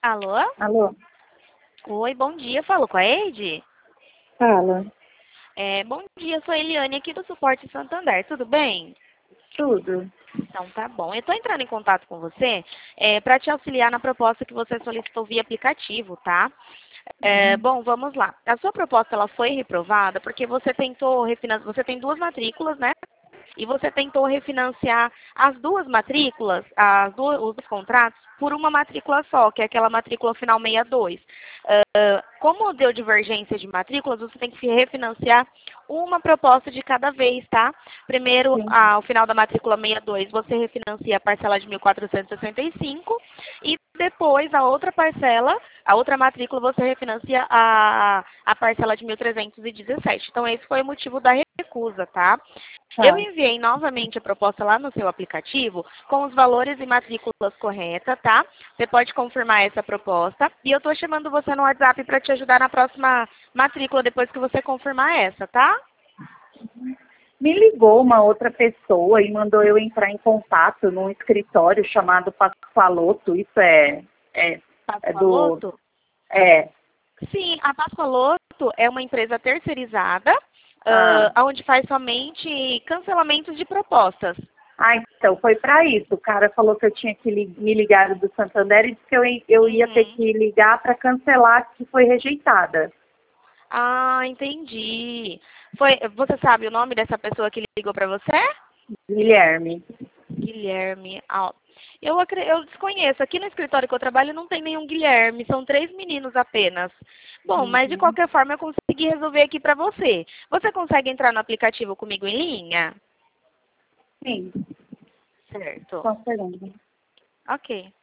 Alô? Alô? Oi, bom dia. Falo com a Eide? Fala. Bom dia, sou a Eliane aqui do Suporte Santander, tudo bem? Tudo. Então tá bom. Eu estou entrando em contato com você para te auxiliar na proposta que você solicitou via aplicativo, tá? Bom, vamos lá. A sua proposta ela foi reprovada porque você tentou refinanciar, você tem duas matrículas, né? E você tentou refinanciar as duas matrículas, os dois contratos, por uma matrícula só, que é aquela matrícula final 62. Como deu divergência de matrículas, você tem que refinanciar uma proposta de cada vez, tá? Primeiro, Sim. ao final da matrícula 62, você refinancia a parcela de 1.465 e depois a outra parcela, a outra matrícula, você refinancia a parcela de 1.317. Então, esse foi o motivo da recusa, tá? Eu Tá. enviei novamente a proposta lá no seu aplicativo com os valores e matrículas corretas, tá? Você pode confirmar essa proposta. E eu estou chamando você no WhatsApp para te ajudar na próxima matrícula depois que você confirmar essa, tá? Me ligou uma outra pessoa e mandou eu entrar em contato num escritório chamado Pascoaloto. Isso é do... Pascoaloto? É. Sim, a Pascoaloto é uma empresa terceirizada, Ah, onde faz somente cancelamentos de propostas. então foi para isso. O cara falou que eu tinha que me ligar do Santander e disse que eu ia ter Uhum. que ligar para cancelar que foi rejeitada. Ah, entendi. Você sabe o nome dessa pessoa que ligou para você? Guilherme. Guilherme. Eu desconheço. Aqui no escritório que eu trabalho não tem nenhum Guilherme. São 3 meninos apenas. Bom, mas de Uhum. qualquer forma eu consegui resolver aqui para você. Você consegue entrar no aplicativo comigo em linha? Sim, Certo. só esperando. Ok.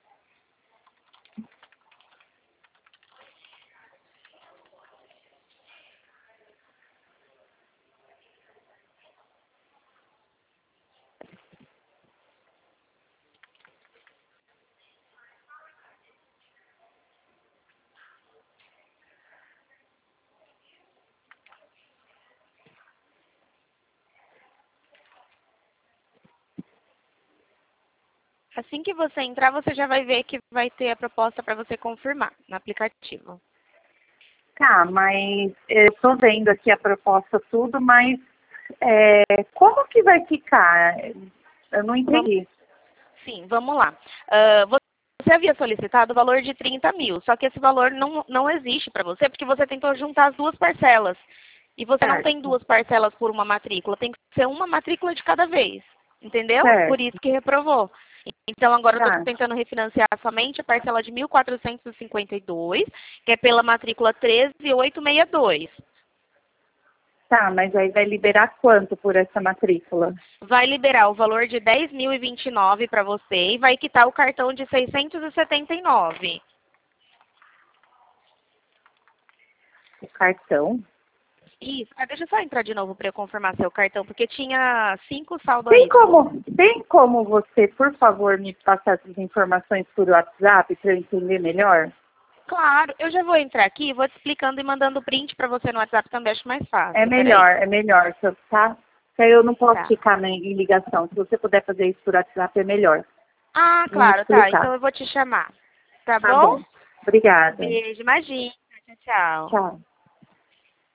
Assim que você entrar, você já vai ver que vai ter a proposta para você confirmar no aplicativo. Tá, mas eu tô vendo aqui a proposta tudo, mas como que vai ficar? Eu não Vamos, entendi. sim, vamos lá. Você havia solicitado o valor de 30 mil, só que esse valor não existe para você porque você tentou juntar as duas parcelas. E você não tem Certo, duas parcelas por uma matrícula, tem que ser uma matrícula de cada vez. Entendeu? Por isso certo, que reprovou. Então, agora eu estou tá. tentando refinanciar somente a parcela de 1.452, que é pela matrícula 13862. Tá, mas aí vai liberar quanto por essa matrícula? Vai liberar o valor de 10.029 para você e vai quitar o cartão de 679. O cartão? Isso. Deixa eu só entrar de novo para eu confirmar seu cartão, porque tinha 5 saldo aí. Tem como você, por favor, me passar essas informações por WhatsApp para eu entender melhor? Claro, eu já vou entrar aqui, vou te explicando e mandando print para você no WhatsApp também, acho mais fácil. Peraí. É melhor, tá? Porque aí eu não posso Tá. ficar em ligação. Se você puder fazer isso por WhatsApp, é melhor. Ah, Me claro, tá. Então explicar. eu vou te chamar. Tá Tá bom? bom. Obrigada. Beijo, imagina. Tchau, tchau. Tchau.